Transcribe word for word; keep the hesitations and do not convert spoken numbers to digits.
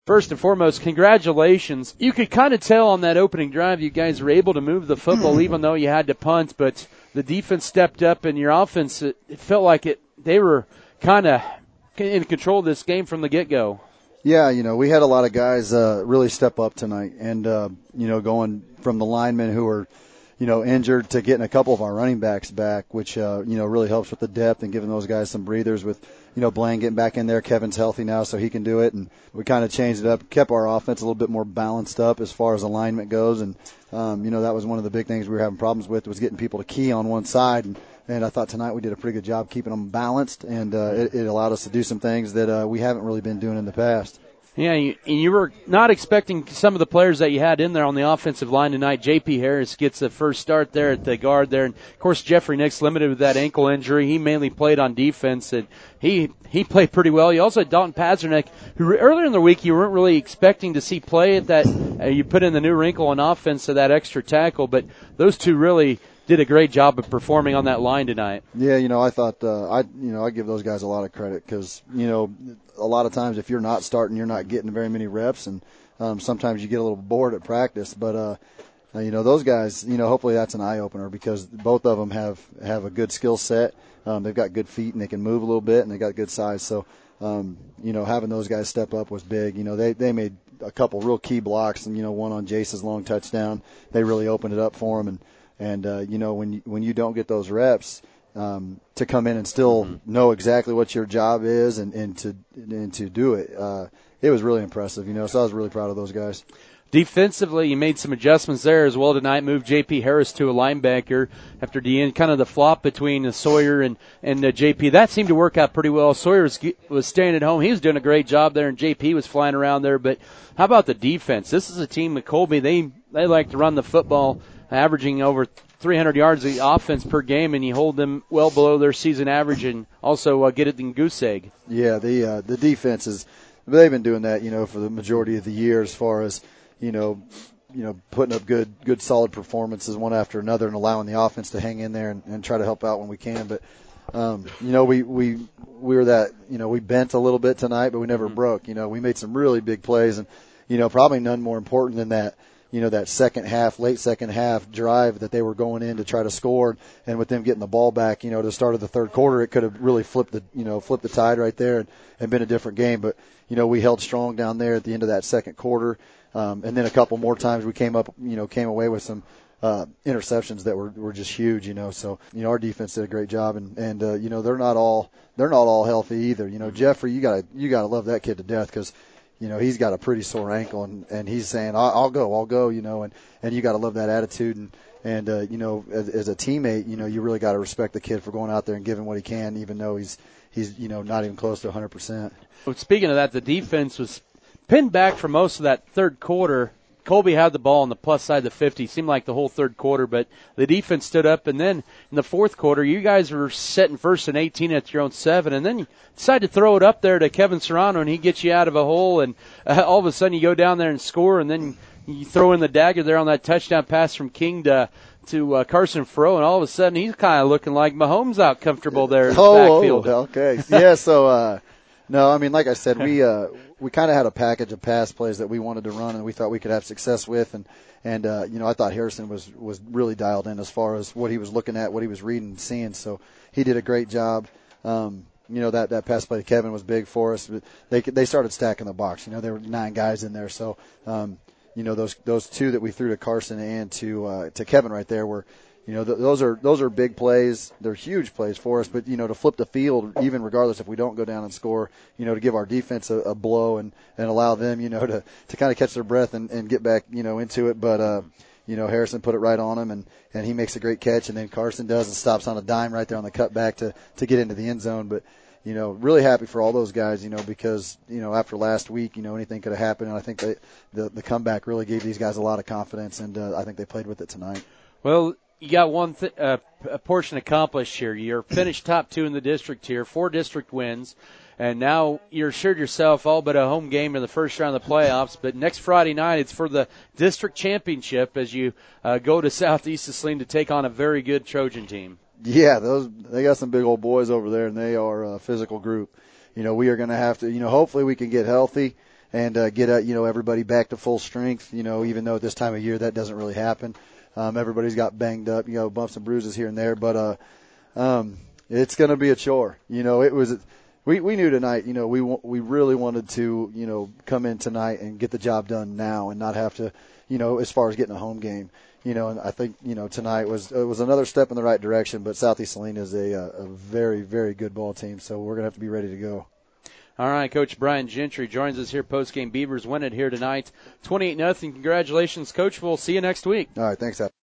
First and foremost, congratulations. You could kind of tell on that opening drive you guys were able to move the football even though you had to punt, but the defense stepped up and your offense, it, it felt like it. They were kind of in control of this game from the get-go. Yeah, you know, we had a lot of guys uh, really step up tonight, and, uh, you know, going from the linemen who were, you know, injured to getting a couple of our running backs back, which, uh, you know, really helps with the depth and giving those guys some breathers with, you know, Blaine getting back in there. Kevin's healthy now, so he can do it. And we kind of changed it up, kept our offense a little bit more balanced up as far as alignment goes. And, um, you know, that was one of the big things we were having problems with was getting people to key on one side. And, and I thought tonight we did a pretty good job keeping them balanced, and uh, it, it allowed us to do some things that uh, we haven't really been doing in the past. Yeah, you, and you were not expecting some of the players that you had in there on the offensive line tonight. J P Harris gets the first start there at the guard there. And, of course, Jeffrey Nix limited with that ankle injury. He mainly played on defense, and he he played pretty well. You also had Dalton Pazernek, who earlier in the week you weren't really expecting to see play at that. Uh, you put in the new wrinkle on offense to that extra tackle, but those two really did a great job of performing on that line tonight. Yeah, you know, I thought uh, I, you know, I give those guys a lot of credit because, you know, a lot of times if you're not starting, you're not getting very many reps, and um, sometimes you get a little bored at practice. But uh, uh, you know, those guys, you know, hopefully that's an eye opener because both of them have have a good skill set. Um, they've got good feet and they can move a little bit and they got good size. So, um, you know, having those guys step up was big. You know, they they made a couple real key blocks, and you know, one on Jace's long touchdown, they really opened it up for him. And And, uh, you know, when you, when you don't get those reps, um, to come in and still mm-hmm. know exactly what your job is and, and to and to do it, uh, it was really impressive, you know, so I was really proud of those guys. Defensively, you made some adjustments there as well tonight. Moved J P Harris to a linebacker after the end, kind of the flop between uh, Sawyer and, and uh, J P. That seemed to work out pretty well. Sawyer was, was staying at home. He was doing a great job there, and J P was flying around there. But how about the defense? This is a team at Colby. They, they like to run the football, averaging over three hundred yards of offense per game, and you hold them well below their season average and also uh, get it in goose egg. Yeah, the uh, the defense is – they've been doing that, you know, for the majority of the year as far as, you know, you know, putting up good, good solid performances one after another and allowing the offense to hang in there and, and try to help out when we can. But, um, you know, we, we, we were that, you know, we bent a little bit tonight, but we never mm-hmm. broke. You know, we made some really big plays, and, you know, probably none more important than that. You know, that second half, late second half drive that they were going in to try to score, and with them getting the ball back, you know, to the start of the third quarter, it could have really flipped the, you know, flipped the tide right there and, and been a different game. But, you know, we held strong down there at the end of that second quarter. Um, and then a couple more times we came up, you know, came away with some, uh, interceptions that were, were just huge, you know, so, you know, our defense did a great job, and, and, uh, you know, they're not all, they're not all healthy either. You know, Jeffrey, you gotta, you gotta love that kid to death because, you know, he's got a pretty sore ankle, and, and he's saying, I'll, I'll go, I'll go, you know, and, and you got to love that attitude. And, and uh, you know, as, as a teammate, you know, you really got to respect the kid for going out there and giving what he can, even though he's, he's you know, not even close to one hundred percent. Well, speaking of that, the defense was pinned back for most of that third quarter. Colby had the ball on the plus side of the fifty. Seemed like the whole third quarter, but the defense stood up. And then in the fourth quarter, you guys were setting first and eighteen at your own seven. And then you decide to throw it up there to Kevin Serrano, and he gets you out of a hole. And uh, all of a sudden you go down there and score, and then you throw in the dagger there on that touchdown pass from King to to uh, Carson Fro, and all of a sudden he's kind of looking like Mahomes out comfortable there in the oh, backfield. Oh, okay. Yeah, so, uh, no, I mean, like I said, we uh, we kind of had a package of pass plays that we wanted to run and we thought we could have success with. And, and uh, you know, I thought Harrison was, was really dialed in as far as what he was looking at, what he was reading and seeing. So he did a great job. Um, you know, that, that pass play to Kevin was big for us. They they started stacking the box. You know, there were nine guys in there. So, um, you know, those those two that we threw to Carson and to uh, to Kevin right there were, you know, th- those are those are big plays. They're huge plays for us. But, you know, to flip the field, even regardless if we don't go down and score, you know, to give our defense a, a blow and, and allow them, you know, to, to kind of catch their breath and, and get back, you know, into it. But, uh, you know, Harrison put it right on him, and, and he makes a great catch. And then Carson does and stops on a dime right there on the cutback to, to get into the end zone. But, you know, really happy for all those guys, you know, because, you know, after last week, you know, anything could have happened. And I think they, the, the comeback really gave these guys a lot of confidence, and uh, I think they played with it tonight. Well, you got one th- uh, a portion accomplished here. You're finished top two in the district here, four district wins, and now you're assured yourself all but a home game in the first round of the playoffs. But next Friday night, it's for the district championship as you uh, go to Southeast Saline to take on a very good Trojan team. Yeah, those they got some big old boys over there, and they are a physical group. You know, we are going to have to, you know, hopefully we can get healthy. and uh, get uh, you know everybody back to full strength. You know, even though at this time of year that doesn't really happen. Um, everybody's got banged up, you know, bumps and bruises here and there, but uh, um, it's going to be a chore. You know, it was. We we knew tonight, you know, we we really wanted to, you know, come in tonight and get the job done now and not have to, you know, as far as getting a home game, you know, and I think, you know, tonight was it was another step in the right direction. But Southeast Salina is a a very very good ball team, so we're gonna have to be ready to go. All right, Coach Brian Gentry joins us here post-game. Beavers win it here tonight, twenty-eight nothing. Congratulations, Coach. We'll see you next week. All right, thanks, Al.